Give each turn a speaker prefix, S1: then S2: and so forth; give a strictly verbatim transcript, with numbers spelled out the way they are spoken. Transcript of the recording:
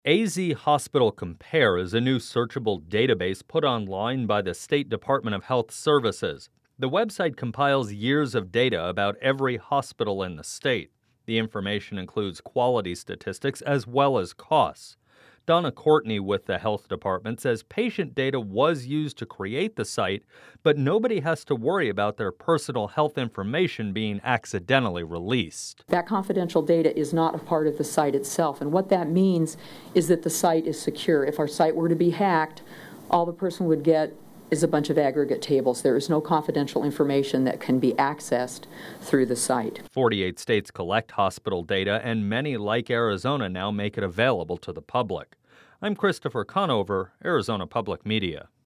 S1: A Z Hospital Compare is a new searchable database put online by the State Department of Health Services. The website compiles years of data about every hospital in the state. The information includes quality statistics as well as costs. Donna Courtney with the Health Department says patient data was used to create the site, but nobody has to worry about their personal health information being accidentally released.
S2: That confidential data is not a part of the site itself, and what that means is that the site is secure. If our site were to be hacked, all the person would get is a bunch of aggregate tables. There is no confidential information that can be accessed through the site.
S1: forty-eight states collect hospital data, and many, like Arizona, now make it available to the public. I'm Christopher Conover, Arizona Public Media.